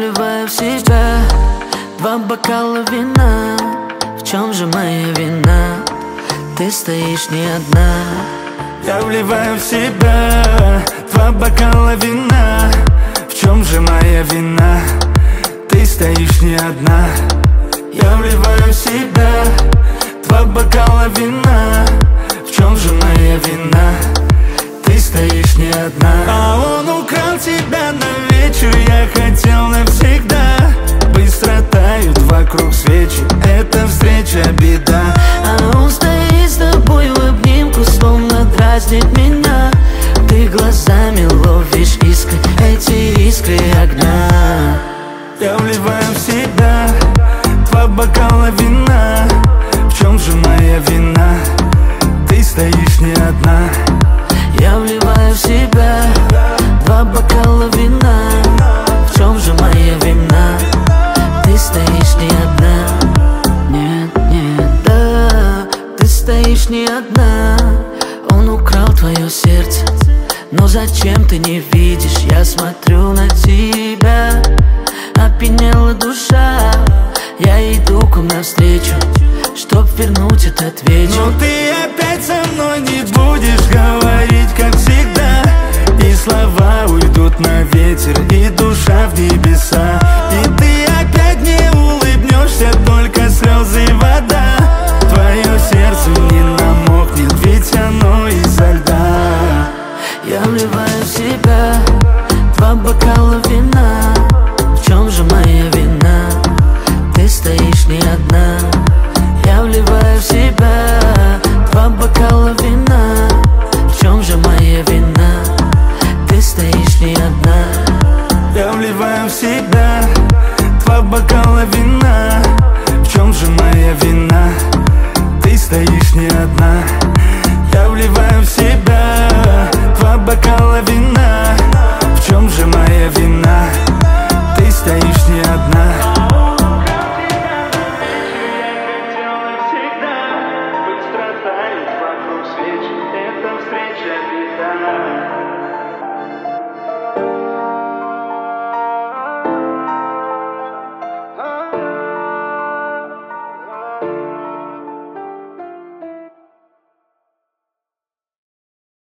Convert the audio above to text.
вливаю в себя 2 бокала вина. В чем же моя вина? Ты стоишь не одна. Я вливаю в себя 2 бокала вина. В чем же моя вина? Ты стоишь не одна. Я вливаю в себя 2 бокала вина. В чем же моя вина? Ты стоишь не одна. А он украл тебя на вечер, я хотел навсегда. Быстро тают вокруг свечи, эта встреча беда. А он стоит с тобой в обнимку, словно дразнит меня. Ты глазами ловишь искры, эти искры огня. Я вливаю в себя 2 бокала вина. В чем же моя вина? Ты стоишь не одна. Я вливаю в себя 2 бокала вина. В чем же моя вина? Ты стоишь не одна. Нет, нет, да, ты стоишь не одна. Он украл твое сердце, но зачем ты не видишь? Я смотрю на тебя, опьянела душа. Я иду к вам навстречу, чтоб вернуть этот вечер. Но ты опять со мной не будешь говорить, как всегда. И слова уйдут на ветер, и душа в небеса. И ты опять не улыбнешься, только слезы и вода. Твое сердце не намокнет, ведь оно изо льда. Я вливаю в себя 2 бокала вина. В чем же моя вина? Ты стоишь не одна. Я вливаю в себя 2 бокала вина.